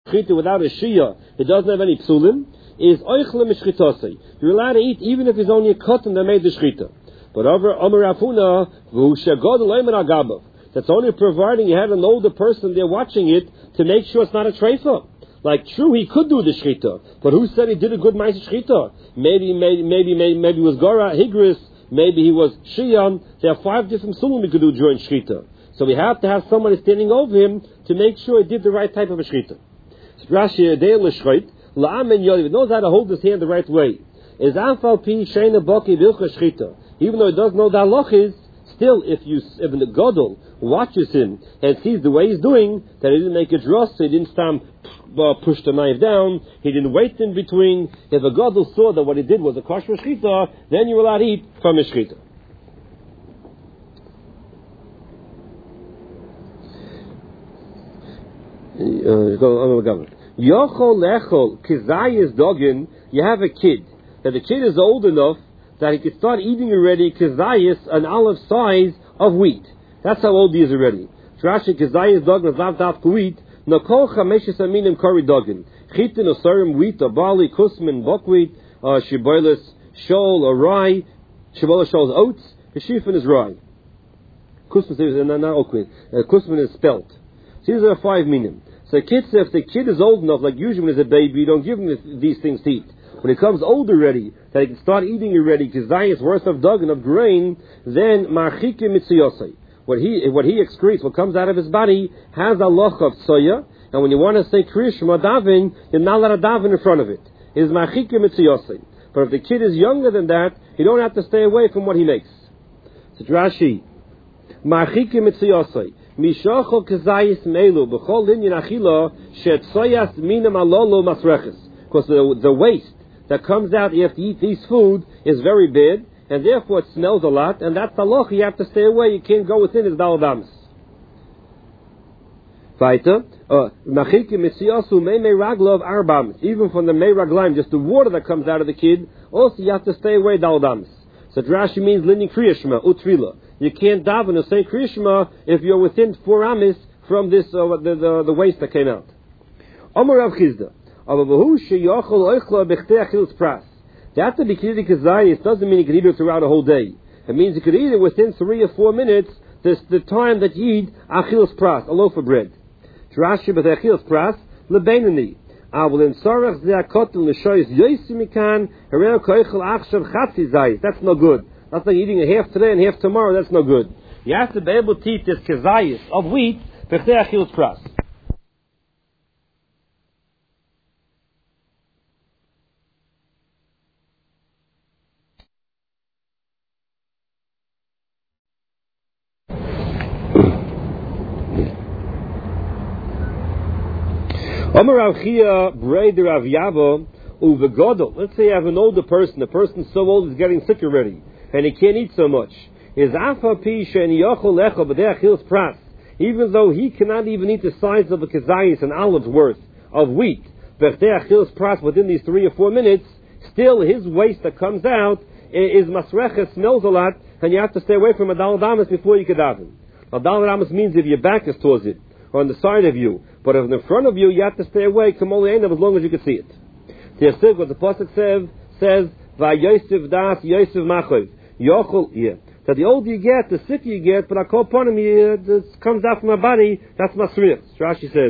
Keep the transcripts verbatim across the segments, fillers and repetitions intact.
shchita without a shia, it doesn't have any psulim, is oichle mishchitosei. You're allowed to eat even if it's only a cotton that made the shchita. But over Amar Rafuna, v'hu shegodol oimer agabav. That's only providing you have an older person there watching it to make sure it's not a treifa. Like, true, he could do the shchita, but who said he did a good ma'aseh shchita? Maybe, maybe, maybe, maybe, maybe it was Gora, Higris, maybe he was Shiyan. There are five different sulim we could do during shchita. So we have to have somebody standing over him to make sure he did the right type of a shchita. Rashi Adei l'shchit la'amen yodiv knows how to hold his hand the right way. Is afal pi sheina baki bilcha shchita. Even though he doesn't know the halachis, still, if you if the gadol watches him and sees the way he's doing, that he didn't make a dross, he didn't stamp, uh, push the knife down, he didn't wait in between. If a gadol saw that what he did was a kosher shchita, then you're allowed to eat from a shchita. Yochol lechol kizayis dogin. You have a kid that the kid is old enough that he can start eating already kizayis, an olive size of wheat. That's how old he is already. Rashi kizayis dogin zav dav wheat. Nakol chameshes aminim kari dogin. Chitin osarim wheat, a barley, kusmin, buckwheat, shibolis, shol, or rye. Shibolis shol is oats. Kashifin is rye. Kusmin is not oatmeal. Kusmin is spelt. So these are five minim. So kids, if the kid is old enough, like usually when he's a baby, you don't give him this, these things to eat. When he comes old already, that he can start eating already, kizayis worth of dug and of grain, then marchike mitziyosei. What he what he excretes, what comes out of his body, has a loch of soya. And when you want to say krish madavin, you're not allowed to daven in front of it. It is marchike mitziyosei. But if the kid is younger than that, you don't have to stay away from what he makes. So Rashi, marchike mitziyosei. Mishachol kazayis melu b'chol linyan achila shetsoyas minam alolo masreches. Because the the waste that comes out after you eat these food is very bad, and therefore it smells a lot, and that's halach. You have to stay away. You can't go within his daladamas. Weiter, nachike misiyasu mei mei raglov arbamis. Even from the mei raglaim, just the water that comes out of the kid, also you have to stay away daladamas. So Rashi means linyan kriyashma utrila. You can't daven or say Kriyashma if you're within four amis from this uh, the, the the waste that came out. Amar Rav Chizda, that to be kiddush kazayis doesn't mean you can eat it throughout a whole day. It means you could eat it within three or four minutes. This the time that you eat achilas pras, a loaf of bread. Rashi b'achilas pras lebeinani. That's no good. That's like eating a half today and half tomorrow. That's no good. You have to be able to eat this kezayis of wheat b'chtei achilas pras. Amar Rav Chia Brei de Rav Yavo uvegodol. Let's say you have an older person. The person's so old he's getting sick already, and he can't eat so much. Is afa pi sheni yochol lecho b'dei achilas pras. Even though he cannot even eat the size of a kezayis, an olive's worth of wheat, b'dei achilas pras within these three or four minutes, still his waste that comes out is masrecha, smells a lot, and you have to stay away from a daladamas before you can daven. A daladamas means if your back is towards it, or on the side of you. But if in front of you, you have to stay away, kamol as long as you can see it. The what the pasuk says, says, Vayosef das, Yosef machov. Yochel, yeah. That the older you get, the sicker you get, but I call upon him, it comes out from my body, that's masrich. Rashi says,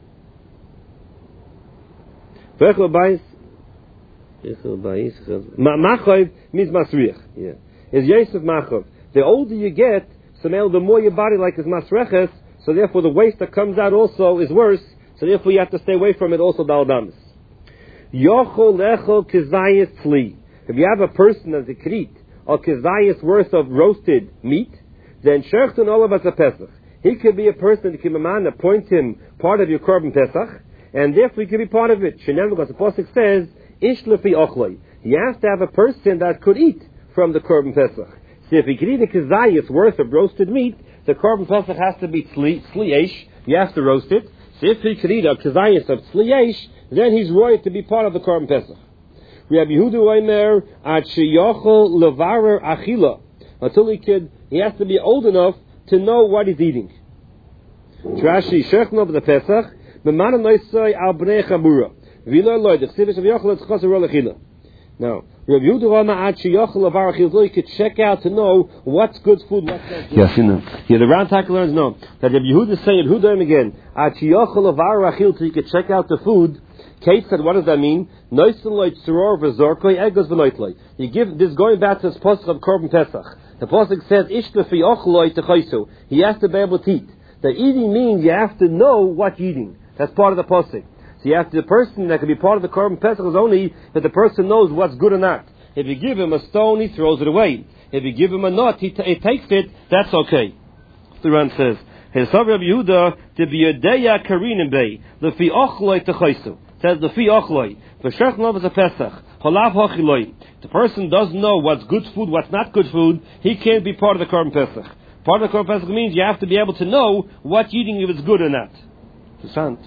Vechel bais, Vechel bais, Machov means masrich. Yeah. Is Yosef machov. The older you get, so now the more your body like is masreches, so therefore the waste that comes out also is worse, so therefore you have to stay away from it also daladamas. Yochol lechol kezayis tzli. If you have a person that's a krit, or kezayis worth of roasted meat, then shechtun olav as a pesach. He could be a person that can man appoint him part of your korban pesach, and therefore he could be part of it. Shenem, because the pasuk says, ish lefi ochloi. You have to have a person that could eat from the korban pesach. So if he could eat a kezayis worth of roasted meat, the korban pesach has to be tzli-esh. You have to roast it. So if he could eat a kezayis of tzli-esh, then he's right to be part of the korban pesach. We have Yehuda Omer at sheyochol levarer achila. Until he could, he has to be old enough to know what he's eating. Rashi shechno b'the pesach Memana noisai al bnei chamura. V'lo loy, the chsivish of yochel, it's chas ro lechila. Now, Rabbi Yehuda Rama ad sheyochel avar achil, you could check out to know what's good food, what's not good. Yes, you know. Yeah, the Ran Taka learns no. That Rabbi Yehuda is saying, Yehuda again, ad sheyochel avar achil, so you could check out the food. Kate said, what does that mean? Noisin loy tzoror v'zorkoi egos v'noitloi. You give, this going back to this pasuk of Korban Pesach. The pasuk says, ishta fi ochloi techaisu. He has to be able to eat. The eating means you have to know what you're eating. That's part of the pasuk. So you have to, the person that can be part of the Korban Pesach is only that the person knows what's good or not. If you give him a stone, he throws it away. If you give him a nut, he, t- he takes it, that's okay. The Ran says, Hesav Rabbi Yehuda, to be a deya karinim bay, lefi ochloi techaisu. Says lefi ochloi, v'shech lov is a Pesach, holav hachiloi. The person doesn't know what's good food, what's not good food, he can't be part of the Korban Pesach. Part of the Korban Pesach means you have to be able to know what eating if it's good or not. Interessant.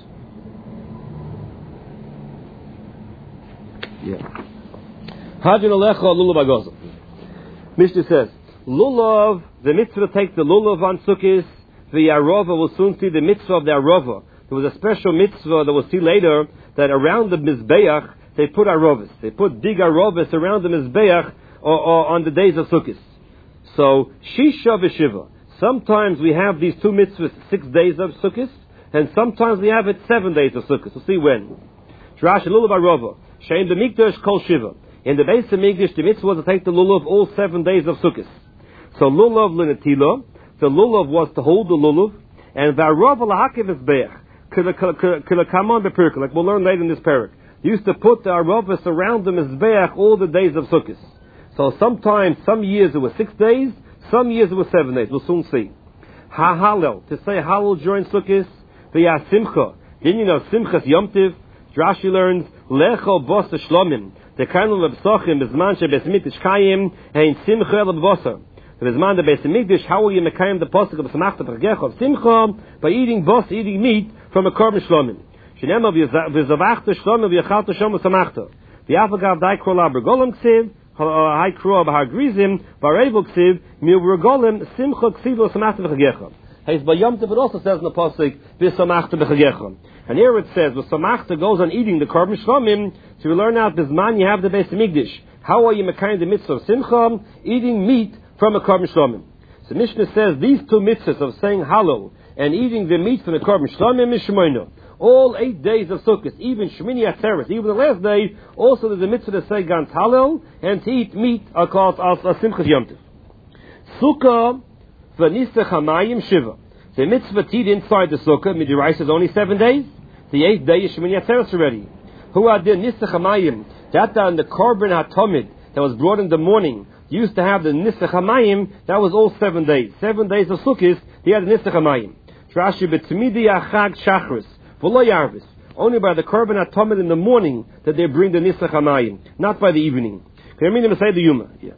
Yeah. Hadin alecha lulav agozah. Mishnah says, lulav, the mitzvah takes the lulav on sukkis, the arova will soon see the mitzvah of the arova. There was a special mitzvah that we'll see later, that around the mizbeach, they put arovis. They put dig arovis around the mizbeach or, or on the days of sukkis. So, shisha v'shiva. Sometimes we have these two mitzvahs, six days of sukkis, and sometimes we have it seven days of sukkis. We'll see when. Drash lulav arova. Shein b'mikdash kol shiva. In the base of Mikdash, the mitzvah was to take the lulav all seven days of Sukkot. So lulav l'netila, the lulav was to hold the lulav, and v'arov l'hakiv esbeach, k'lekaman b'pirka, like we'll learn later in this parak. They used to put the aravas around the mizbeach all the days of Sukkot. So sometimes, some years it was six days, some years it was seven days. We'll soon see. Ha-halel, to say halal during Sukkot, v'yah simcha. Then you know simchas yom tiv. Rashi learns lecho bos shlomim. The kind of psochim is man shebesmikdash kayim and simcha lebosar. The man the besmikdash, how will you mekayim the posuk of samachta b'chagech of simcha by eating bos, eating meat from a korban shlomim. Shenema v'zavachta shlomim v'yachalta shom samachta. V'yafagav dai krola bergolim ksiv hai kroa b'har grizim v'arevo ksiv mil bergolim simcha ksiv samachta b'chagech. He's by Yom Tov, it also says in the pasuk v'samachta b'chagech. And here it says, the samachta goes on eating the korban shlomim, so we learn out, bisman you have the Beis Hamikdash. How are you mekayim the mitzvah of simcha? Eating meat from a korban shlomim. So Mishnah says, these two mitzvahs of saying halal and eating the meat from the korban shlomim is shmoino. All eight days of Sukkot, even Shemini Atzeres, even the last day, also there's a mitzvah to say gant halal and to eat meat are called as a simchas Yom Tov. Sukkah v'nisach hamayim shiva. The mitzvah to eat inside the sukkah, midiraisa is only seven days. The eighth day is Shemini Atzeres already. Who are the Nisach Hamayim? That on the Korban HaTomid that was brought in the morning, used to have the Nisach Hamayim, that was all seven days. Seven days of Sukkot, they had the Nisach Hamayim. Rashi b'tzmidi achag shachris, v'lo yarvis. Only by the Korban HaTomid in the morning that they bring the Nisach Hamayim, not by the evening. Can you mean to say the Yuma? Yeah.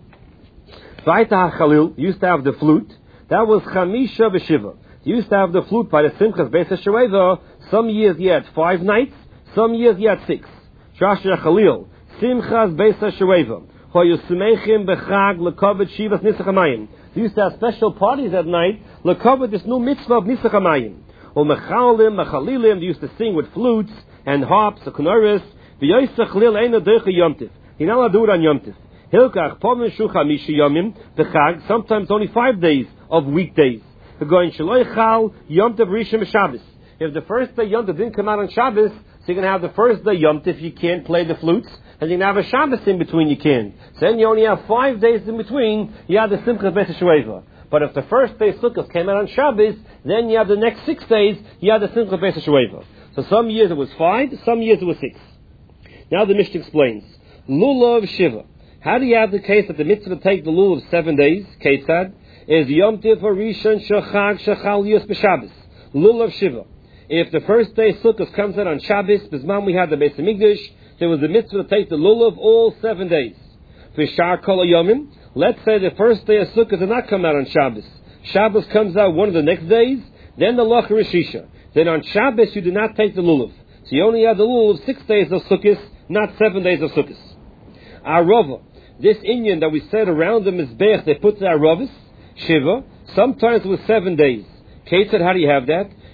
V'ayta HaChalil used to have the flute. That was Chamisha v'Shiva. He used to have the flute by the Simchas Beis HaShoeva. Some years he had five nights, some years he had six. Drash Khalil, Simchas Beis HaShoeva. Hoyu Simechim Bechag Lekavod Shivas Nisach Hamayim. He used to have special parties at night, Lekavod this new mitzvah of Nisach Hamayim. Or Mechalim, Mechalilim, they used to sing with flutes and harps, the Kunoris. V'yoysach Lil Eina Deicha Yom Tiv. He now do it on Yom Tiv. Hilkach Povim Shu Chamishi Yomim Bechag, sometimes only five days of weekdays. The going Shaloi Chal Yom Tiv Rishon Shabbos. If the first day Yom Tov didn't come out on Shabbos, so you're going to have the first day Yom Tov, you can't play the flutes, and you're going to have a Shabbos in between, you can. So then you only have five days in between, you have the Simchas Beis HaShoeva. But if the first day Sukkot came out on Shabbos, then you have the next six days, you have the Simchas Beis HaShoeva. So some years it was five, some years it was six. Now the Mishnah explains. Lulav Shiva. How do you have the case that the mitzvah take the lulav seven days, Ketzad, is Yom Tov Rishon Shachag Shachal Yos B'Shabbos. Lulav Shiva. If the first day Sukkot comes out on Shabbos, Bisman we had the Beis Hamikdash, there was a mitzvah to take the lulav all seven days. V'shar kol hayomim, let's say the first day of Sukkot did not come out on Shabbos. Shabbos comes out one of the next days, then the Lach Rishisha. Then on Shabbos you do not take the lulav. So you only have the lulav six days of Sukkot, not seven days of Sukkot. Arava, this Inyan that we said around the Mizbeach, they put the Aravis, Shiva, sometimes it was seven days. Kate said, how do you have that?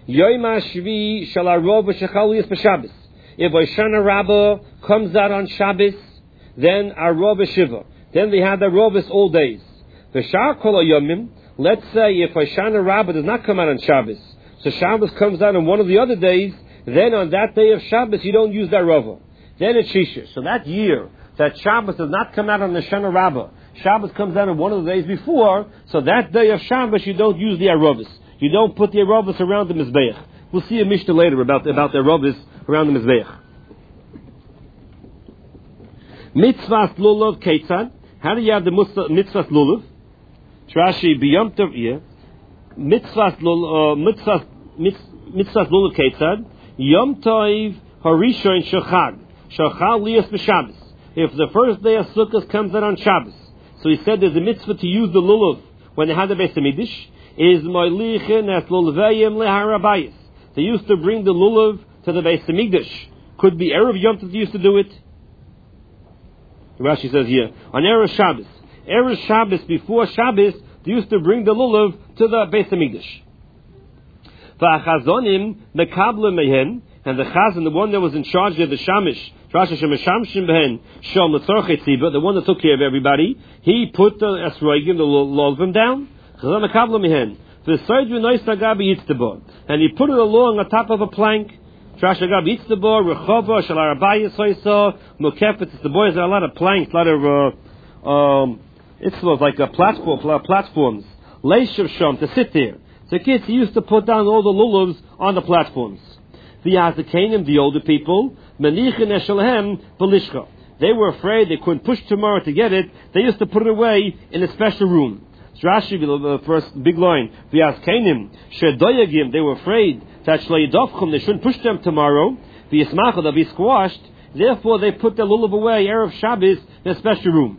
Yom HaShvi shel HaRov v'shechal Liyas b'Shabbos. If Hoshana Rabbah comes out on Shabbos, then HaRov Shiva. Then they have the Rovis all days. V'shar kol hayomim. Let's say if Hoshana Rabbah does not come out on Shabbos, so Shabbos comes out on one of the other days, then on that day of Shabbos you don't use that Rova. Then it's Shisha. So that year that Shabbos does not come out on the Hoshana Rabbah, Shabbos comes out on one of the days before, so that day of Shabbos you don't use the Arovis. You don't put the Arovis around the Mizbeach. We'll see a Mishnah later about, about the Arovis around the Mizbeach. Mitzvah Lulav Ketzad. How do you have the Mitzvah Lulav? Trashi B'Yom Tov Iyeh. Mitzvah Lulav Mitzvah Lulav Ketzad. Yom Tov Harishon Shachag. Shachal Liyas B'Shabbos. If the first day of Sukkot comes out on Shabbos, so he said there's a mitzvah to use the lulav when they had the Beis Hamikdash. Is moilichin as lulveim leharabayis. They used to bring the lulav to the Beis Hamikdash. Could be erev Yom Tov they used to do it. Rashi says here on erev Shabbos, erev Shabbos before Shabbos they used to bring the lulav to the Beis Hamikdash. Va'achazonim mekabla mehen, and the chazan, the one that was in charge of the shamish, the one that took care of everybody, he put the esroigim, the lolvim down, and he put it along on top of a plank. It's the boys there are a lot of planks, a lot of uh, um, it's like a platform, platforms, to sit there. So kids, he used to put down all the lulavs on the platforms. The Yazakanim, the older people, they were afraid they couldn't push tomorrow to get it. They used to put it away in a special room. Rashi, the first big line, the Yazakanim, Shedoyagim, they were afraid that they shouldn't push them tomorrow. The Yismacha, they'll be squashed. Therefore, they put their lulav away, Erev Shabbos, in a special room.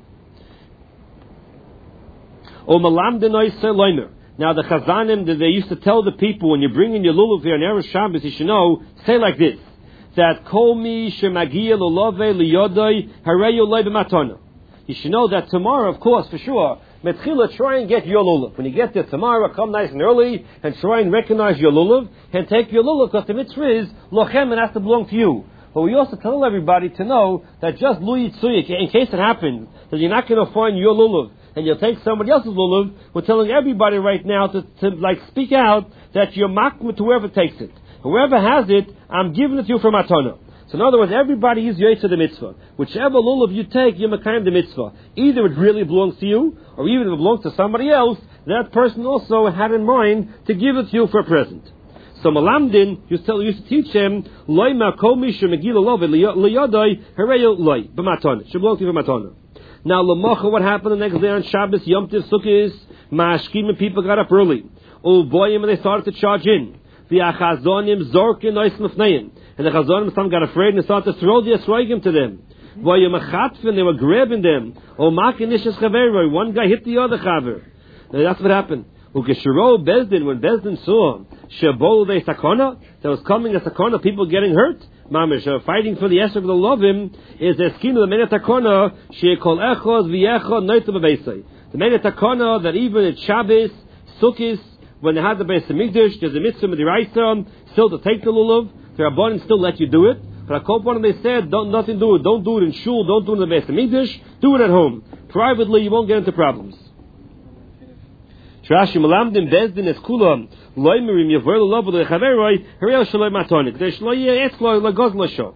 Now the Chazanim, they used to tell the people, when you bring in your lulav here on Erev Shabbos, you should know, say like this, that Kol mi shemagia lulave liyodai hareyu loy b'matona. You should know that tomorrow, of course, for sure, Metchila, try and get your lulav. When you get there tomorrow, come nice and early, and try and recognize your lulav, and take your lulav, because the mitzvah is, lochem, and has to belong to you. But we also tell everybody to know that just lu yitzuyik, in case it happens, that you're not going to find your lulav, and you'll take somebody else's lulav, we're telling everybody right now to, to like speak out that you're makmah to whoever takes it. Whoever has it, I'm giving it to you for matana. So in other words, everybody is yoytze the mitzvah. Whichever lulav you take, you're makayim the mitzvah. Either it really belongs to you, or even if it belongs to somebody else, that person also had in mind to give it to you for a present. So Malamdin used to, used to teach him, loy makomi shemegila love liyadai hareyo loy b'matana. Should belong to you for matana. Now, Lamacha, what happened the next day on Shabbos, Yom Tiv Sukkot, Mashkim and people got up early. Uboyim, and they started to charge in. The Achazonim, Zorkin, Noisnufneim. And the Chazonim, some got afraid and they started to throw the Esroigim to them. Boyim Achatfin, they were grabbing them. Omakin Nishas Chaveroi, one guy hit the other Chaver. And that's what happened. Ukeshiro Bezdin, when Bezdin saw Shabol de Sakona, there was coming a Sakona, people getting hurt. Mamish, uh, fighting for the Esrog of the Lovim, is the skin of the Menet HaKona, She'ekol Echos V'Yecho Noitu B'Beisai. The Menet HaKona, that even at Shabbos, Sukkot, when they had the Beis Hamikdash, there's a mitzvah Midiraisa, still to take the lulav, the Rabbanim still let you do it. But I one they said, don't, nothing do it, don't do it in shul, don't do it in the Beis Hamikdash, do it at home. Privately, you won't get into problems. Trashi Malamdim Bezdin es Kulam, Loimerim Yavar Lulav Lechaveroi, Hariel Shaloi Matonik, There Shloye Etzlo Lagos Lasho.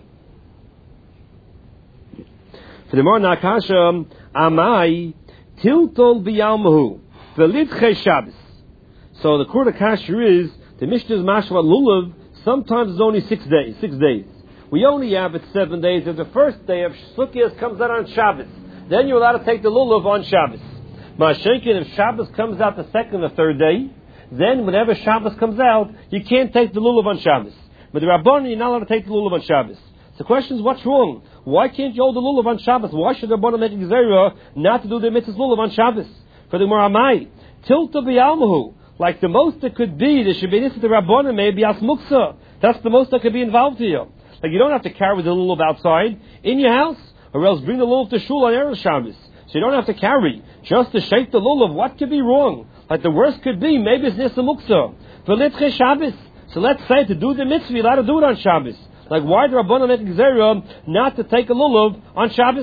For the more Nakasha, Amai, Tiltol B'Yalmahu, Velitche Shabbos. So the Kurta Kasher is, the Mishnah's Mashvat Lulav, sometimes it's only six days, six days. We only have it seven days. If the first day of Sukkot comes out on Shabbos, then you're allowed to take the Lulav on Shabbos. Ma'ashenkin, if Shabbos comes out the second or third day, then whenever Shabbos comes out, you can't take the lulav on Shabbos. But the Rabbanan, you're not allowed to take the lulav on Shabbos. So the question is, what's wrong? Why can't you hold the lulav on Shabbos? Why should the Rabbanan make a gzera not to do the mitzvah's lulav on Shabbos? For the Moramai, tilta b'yalmahu, like the most that could be, there should be this to the Rabbanan, maybe as muksa. That's the most that could be involved here. Like you don't have to carry the lulav outside in your house, or else bring the lulav to shul on Erev Shabbos. So you don't have to carry. Just to shake the lulav, what could be wrong? Like the worst could be, maybe it's Nisa Muksa. For Litche Shabbos. So let's say to do the mitzvah, you're allowed to do it on Shabbos. Like, why do Rabbanan make Gezerah not to take a lulav on Shabbos?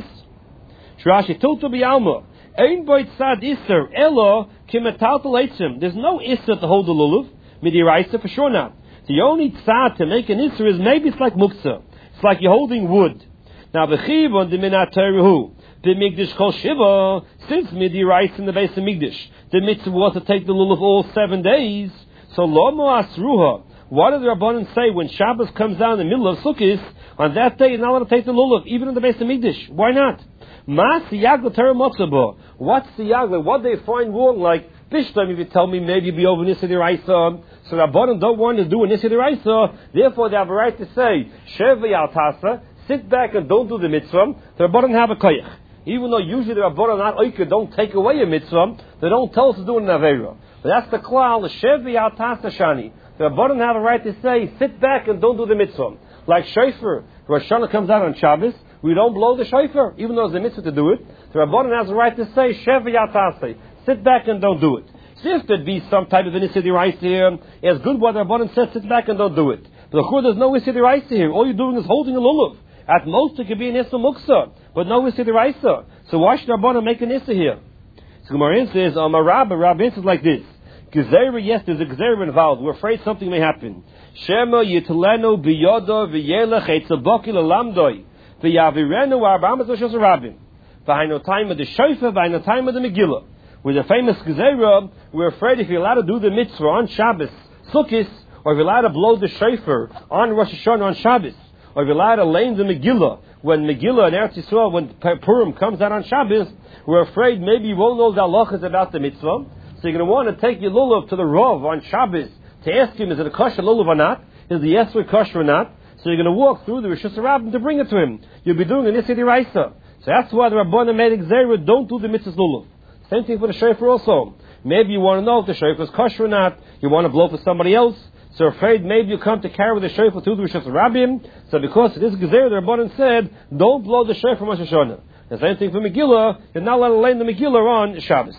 Shrashi Tultu B'Alma. Ein boy tzad iser elo kimetal leitzim. There's no iser to hold the lulav. Midiraisa for sure not. The only tzad to make an iser is maybe it's like muktzah. It's like you're holding wood. Now b'chiv on the minat teruhu. The migdash kol shiva. Since midiraisa in the base of migdash, the mitzvah was to take the lulav all seven days. So lo mo asruha. What does the Rabbanan say when Shabbos comes down in the middle of Sukkot? On that day, you're not allowed to take the lulav, even in the base of migdash. Why not? Ma siyag l'terem motzabo. What's siyag? What they find wrong? Like Bishlam, if you tell me maybe you'll be over Nisa D'Oraisa. So Rabbanan don't want to do a Nisa D'Oraisa. Therefore, they have a right to say Sheva Yal Tasa. Sit back and don't do the mitzvah. The Rabbanan have a koyach. Even though usually the Rabbanan not oike don't take away a mitzvah, they don't tell us to do an avera. But that's the klal. The Sheva Yal Tasa Shani. The Rabbanan have a right to say sit back and don't do the mitzvah. Like shofar, Rosh Hashanah comes out on Shabbos. We don't blow the shofar, even though it's a mitzvah to do it. The Rabbanan has a right to say, Sheva Yatasei, sit back and don't do it. So if there be some type of an Issa D'Oraisa here, it's good what the Rabbanan says, sit back and don't do it. But of course there's no Issa D'Oraisa here. All you're doing is holding a lulav. At most it could be an Issa Muksa, but no Issa D'Oraisa. So why should Rabbanan make an Issa here? So Gemara says, um, a Rabbi, Rabbi answers like this. Gezerah, yes, there's a Gezerah involved. We're afraid something may happen. Shema yitlenu biyodo v'yelech etzaboki l'lamdoi. V'yavirenu arbamas v'shos rabim. V'hainu time of the shofar, v'hainu time of the Megillah. With the famous Gezerah, we're afraid if you're allowed to do the mitzvah on Shabbos, Sukkot, or if you're allowed to blow the shofar on Rosh Hashanah on Shabbos, or if you're allowed to lay the Megillah, when Megillah in Eretz Yisrael, when Purim comes out on Shabbos, we're afraid maybe you won't know the halachas about the mitzvah. So you're going to want to take your lulav to the Rav on Shabbos to ask him, is it a kosher lulav or not? Is the yesler kosher or not? So you're going to walk through the Rishus Rabbim to bring it to him. You'll be doing an Issa D'Oraisa. So that's why the Rabbanan made Gezerah, don't do the mitzvah's lulav. Same thing for the shofar also. Maybe you want to know if the shofar is kosher or not. You want to blow for somebody else. So you're afraid maybe you come to carry the shofar to the Rishus Rabbim. So because of this Gezerah, the Rabbanan said, don't blow the shofar from Rosh Hashanah. The same thing for Megillah. You're not allowed to lay the Megillah on Shabbos.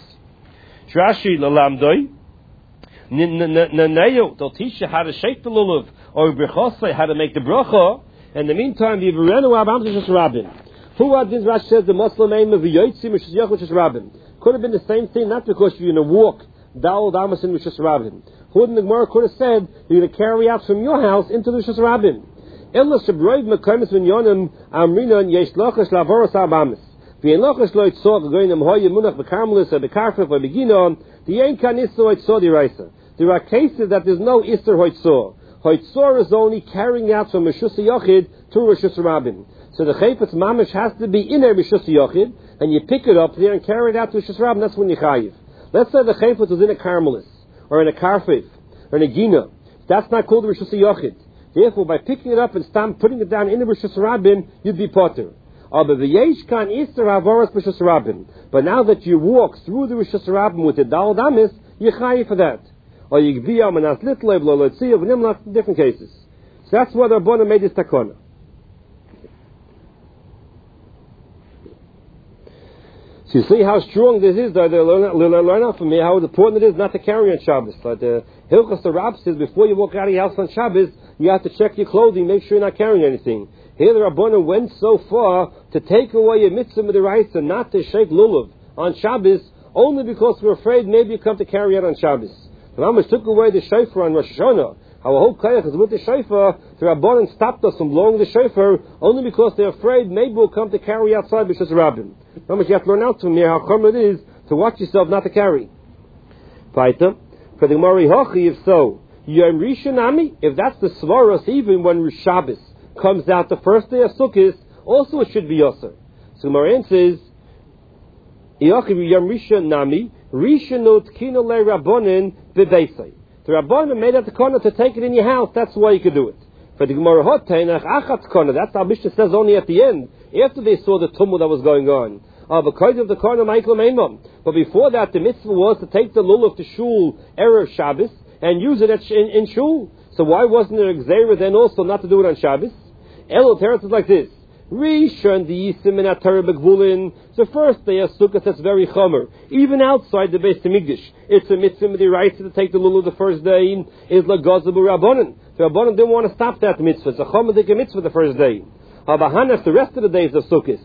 Rashi lalamdoi, they'll teach you how to shake the lulav, or brechosai, how to make the bracha. In the meantime, the Yivarenu Abam Shus Rabbin. Who are these? Rashi says the Muslim aim of the Yotzim Shus Yachud Shus Rabbin. Could have been the same thing, not because you're going to walk Dal Damas in Shus Rabbin. Who in the Gemara could have said you're going to carry out from your house into the Shus Rabbin. Ella Shabroid Mekaymis Vinyonim Amrinan Yesh Lachash Lavoros Abamis. The Enlochas Loit saw the going Hoya Munach Bekarmelis or Bekarfef or Beginon, the Enkan Issa Hoit saw the Raisa. There are cases that there's no Isser Hoit saw. Hoit saw is only carrying out from Rishus Yochid to Rishus Rabbin. So the Chayfetz Mamish has to be in a Rishus Yochid, and you pick it up there and carry it out to Rishus Rabbin, that's when you chayiv. Let's say the Chayfetz was in a Karmelis, or in a Karfef, or in a Gina. That's not called Rishus Yochid. Therefore, by picking it up and stamp, putting it down in the Rishus Rabbin, you'd be potter. But now that you walk through the Rishus Rabbim with the Dal Damis, you chayiv for that. Or you be a manas little of different cases. So that's why the Rabbanan made this takona. So you see how strong this is. They learn, learn out from me how important it is not to carry on Shabbos. Like the Hilchos the Rab says, before you walk out of your house on Shabbos, you have to check your clothing, make sure you're not carrying anything. Here the Rabbanan went so far to take away a mitzvah midiraisa, not to shake lulav on Shabbos, only because we're afraid maybe you come to carry out on Shabbos. The Rambam took away the shofar on Rosh Hashanah. Our whole kayach is with the shofar. The Rabbanan stopped us from blowing the shofar only because they're afraid maybe we'll come to carry outside B'Shus Rabbim. Rambam, you have to learn out from here how common it is to watch yourself not to carry. Paita, for the Gemara Hochi, if so, Yom Rishon Ami, if that's the svaros, even when Shabbos comes out the first day of Sukkot, also it should be Yosser. So Gemara says, Yochiv Yom Rishon Nami, Rishonot Kino Le Rabbanin Bebeisai. The Rabbanan made out the corner to take it in your house, that's why you could do it. For the Gemara Hotainach Achatz corner, that's how Mishnah says only at the end, after they saw the tumult that was going on. Uh, because of the corner Michael Maimon. But before that, the mitzvah was to take the lulav to shul Erev Shabbos and use it at sh- in, in shul. So why wasn't there a Gzeira then also not to do it on Shabbos? Elul Teretz is like this. Rishon the Yisim in Atar Begvulin. The first day of Sukkot, that's very chomer. Even outside the Beis Hamikdash, it's a mitzvah midiraisa to take the lulav the first day. Is la gazabu rabbanon. The Rabbanan didn't want to stop that mitzvah. It's a chomedik mitzvah the first day. Habahanas, the rest of the days of Sukkot.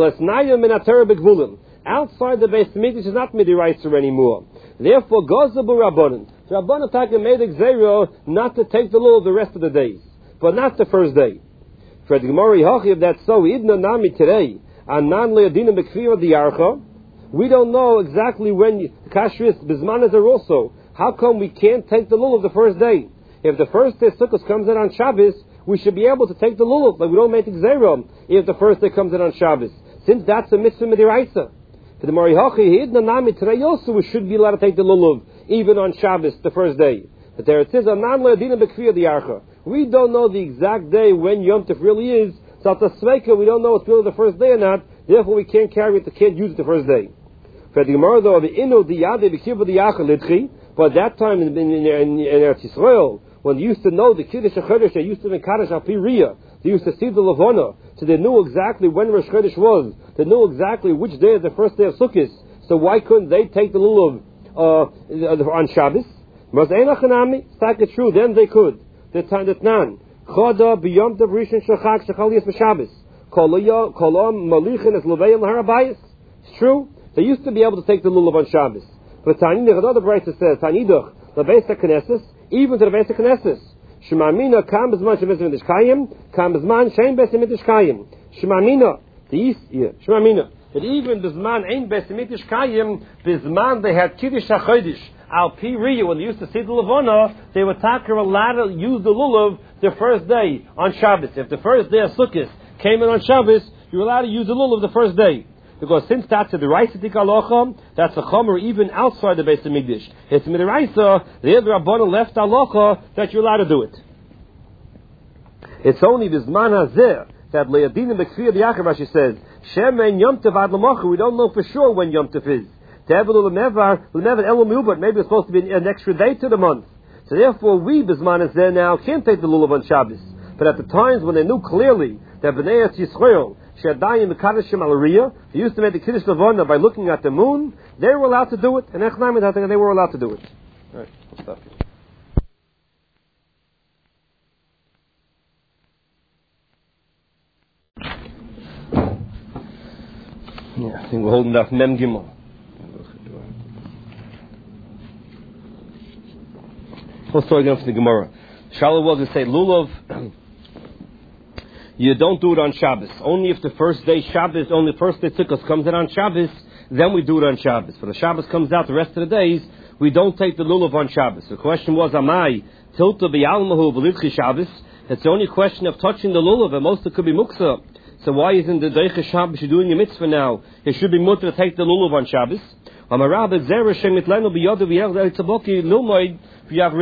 Outside the Beis Hamikdash is not midiraisa anymore. Therefore, Gozabu Rabbanan. The Rabbanan Taka made a gzeiro not to take the lulav the rest of the days, but not the first day. For the Gemara Hachi, if that's so, Idna Nami today, Anan Le'adina Bekfir the Yarcha, we don't know exactly when Kashris Bisman is also. How come we can't take the lulav the first day? If the first day Sukkot comes in on Shabbos, we should be able to take the lulav, but we don't make gzeiro if the first day comes in on Shabbos, since that's a mitzvah midiraisa. For the Marihachi, Hidna Nami today also we should be allowed to take the lulav even on Shabbos the first day. But there it says, Anan Le'adina Bekfir the Yarcha. We don't know the exact day when Yom Tov really is. So at the Sveika, we don't know it's really the first day or not. Therefore, we can't carry it. The kid use it the first day. For the Gemara, though, the Inu the Yade Bekfir the Yarcha Lidchi. But at that time in in, in, in Eretz Yisrael, when they used to know the Kiddush HaChodesh, they used to make Kaddish Al Pi Riyah. They used to see the Levana, so they knew exactly when Rosh Chodesh was. They knew exactly which day is the first day of Sukkot. So why couldn't they take the lulav uh, on Shabbos? It's like it's true. Then they could. The time that nan choda b'yom tov rishon shachak shachalias b'Shabbos kolom malichin es levei l'harabayis. It's true. They used to be able to take the lulav on Shabbos. But Tanidach, another brayta says Tanidach the Beis HaKnesses, even to the Beis HaKnesses. Shemamina kam b'zman shebeis hamikdash kayim, kam b'zman shein beis hamikdash kayim. Shemamina, the east, yeah, Shemamina. That even b'zman ein beis hamikdash kayim, b'zman they had Kiddush HaChodesh. Al Pi Riyah, when they used to see the Levana, they were talking allowed to use the lulav the first day on Shabbos. If the first day of Sukkot came in on Shabbos, you were allowed to use the lulav the first day. Because since that's a deraisa tikalocha, that's a chomer even outside the Beis Hamikdash. It's midiraisa, the Rabbanan left halacha that you're allowed to do it. It's only this man hazeh that le'adina bekfir the Yaakov Rashi says shemen Yom Tov ad l'macher. We don't know for sure when Yom Tov is. Maybe it's supposed to be an extra day to the month. So therefore, we, Bisman is there now, can't take the lulav on Shabbos. But at the times when they knew clearly that Bnei Eretz Yisrael, Shadayim Mekadosh Shem Al Riyah, they used to make the Kiddush Levana by looking at the moon, they were allowed to do it. And Echnaim and they were allowed to do it. All right, we'll stop here. Yeah, I think we're holding off Mem Gimel. Let's start again from the Gemara. Shalom was to say, Lulav, you don't do it on Shabbos. Only if the first day Shabbos, only the first day Sukkot comes in on Shabbos, then we do it on Shabbos. But the Shabbos comes out the rest of the days, we don't take the Lulav on Shabbos. The question was, Amai, Tilta B'Yalmahu B'Livchi Shabbos? It's the only question of touching the Lulav, and most of it could be Muksa. So why isn't the Deicha Shabbos you're doing a mitzvah now? It should be mutter to take the Lulav on Shabbos.